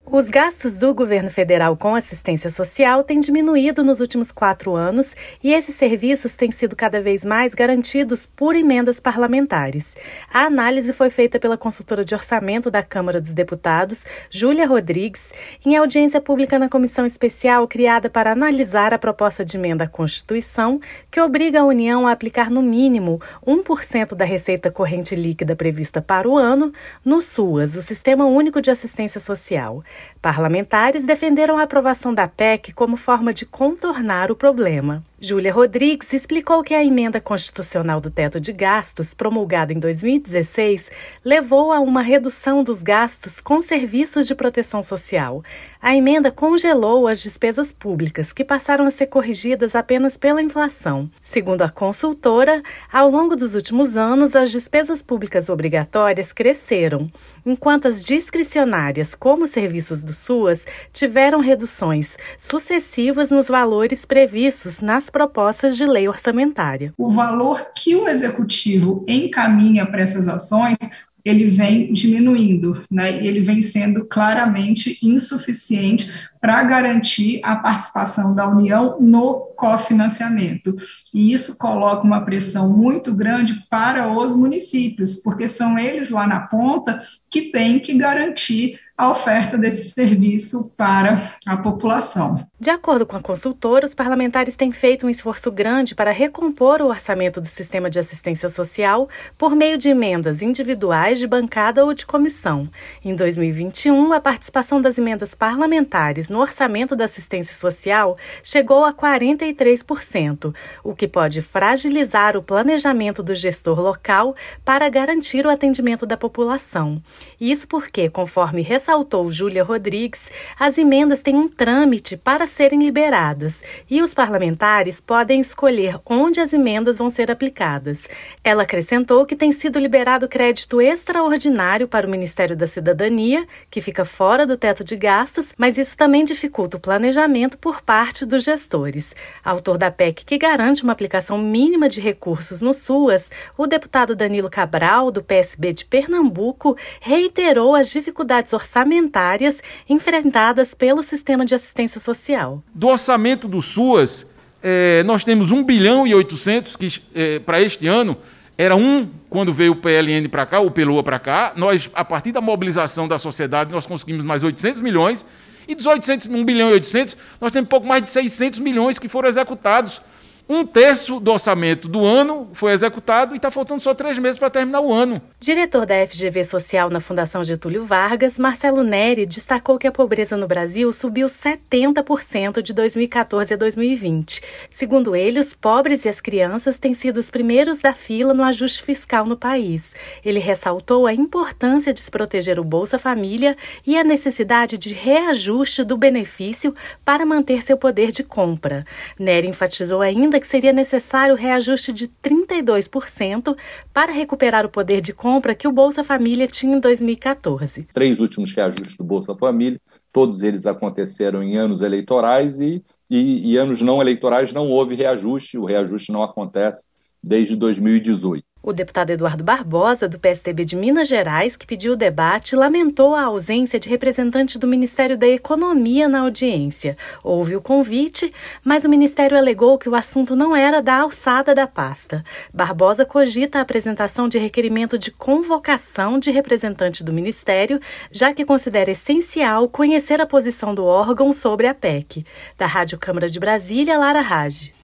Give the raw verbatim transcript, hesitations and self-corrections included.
Os gastos do governo federal com assistência social têm diminuído nos últimos quatro anos e esses serviços têm sido cada vez mais garantidos por emendas parlamentares. A análise foi feita pela consultora de orçamento da Câmara dos Deputados, Júlia Rodrigues, em audiência pública na comissão especial criada para analisar a proposta de emenda à Constituição, que obriga a União a aplicar no mínimo um por cento da receita corrente líquida prevista para o ano no SUAS, o Sistema Único de Assistência Social. Parlamentares defenderam a aprovação da P E C como forma de contornar o problema. Júlia Rodrigues explicou que a emenda constitucional do teto de gastos, promulgada em dois mil e dezesseis, levou a uma redução dos gastos com serviços de proteção social. A emenda congelou as despesas públicas, que passaram a ser corrigidas apenas pela inflação. Segundo a consultora, ao longo dos últimos anos, as despesas públicas obrigatórias cresceram, enquanto as discricionárias, como serviços do SUAS, tiveram reduções sucessivas nos valores previstos nas propostas de lei orçamentária. O valor que o executivo encaminha para essas ações, ele vem diminuindo, né? Ele vem sendo claramente insuficiente para garantir a participação da União no cofinanciamento. E isso coloca uma pressão muito grande para os municípios, porque são eles lá na ponta que têm que garantir a oferta desse serviço para a população. De acordo com a consultora, os parlamentares têm feito um esforço grande para recompor o orçamento do sistema de assistência social por meio de emendas individuais de bancada ou de comissão. Em dois mil e vinte e um, a participação das emendas parlamentares no orçamento da assistência social chegou a quarenta e três por cento, o que pode fragilizar o planejamento do gestor local para garantir o atendimento da população. Isso porque, conforme ressaltou Júlia Rodrigues, as emendas têm um trâmite para serem liberadas e os parlamentares podem escolher onde as emendas vão ser aplicadas. Ela acrescentou que tem sido liberado crédito extraordinário para o Ministério da Cidadania, que fica fora do teto de gastos, mas isso também dificulta o planejamento por parte dos gestores. Autor da P E C que garante uma aplicação mínima de recursos no SUAS, o deputado Danilo Cabral, do P S B de Pernambuco, reiterou as dificuldades orçamentárias enfrentadas pelo sistema de assistência social. Do orçamento do SUAS, eh, nós temos um bilhão e oitocentos, que eh, para este ano era um quando veio o P L N para cá, o PELOA para cá. Nós, a partir da mobilização da sociedade, nós conseguimos mais oitocentos milhões, e dos oitocentos, um bilhão e oitocentos, nós temos pouco mais de seiscentos milhões que foram executados. Um terço do orçamento do ano foi executado e está faltando só três meses para terminar o ano. Diretor da F G V Social na Fundação Getúlio Vargas, Marcelo Neri, destacou que a pobreza no Brasil subiu setenta por cento de dois mil e catorze a dois mil e vinte. Segundo ele, os pobres e as crianças têm sido os primeiros da fila no ajuste fiscal no país. Ele ressaltou a importância de se proteger o Bolsa Família e a necessidade de reajuste do benefício para manter seu poder de compra. Neri enfatizou ainda que seria necessário o reajuste de trinta e dois por cento para recuperar o poder de compra que o Bolsa Família tinha em dois mil e catorze. Três últimos reajustes do Bolsa Família, todos eles aconteceram em anos eleitorais e, e, e anos não eleitorais não houve reajuste, o reajuste não acontece desde dois mil e dezoito. O deputado Eduardo Barbosa, do P S D B de Minas Gerais, que pediu o debate, lamentou a ausência de representante do Ministério da Economia na audiência. Houve o convite, mas o Ministério alegou que o assunto não era da alçada da pasta. Barbosa cogita a apresentação de requerimento de convocação de representante do Ministério, já que considera essencial conhecer a posição do órgão sobre a P E C. Da Rádio Câmara de Brasília, Lara Rage.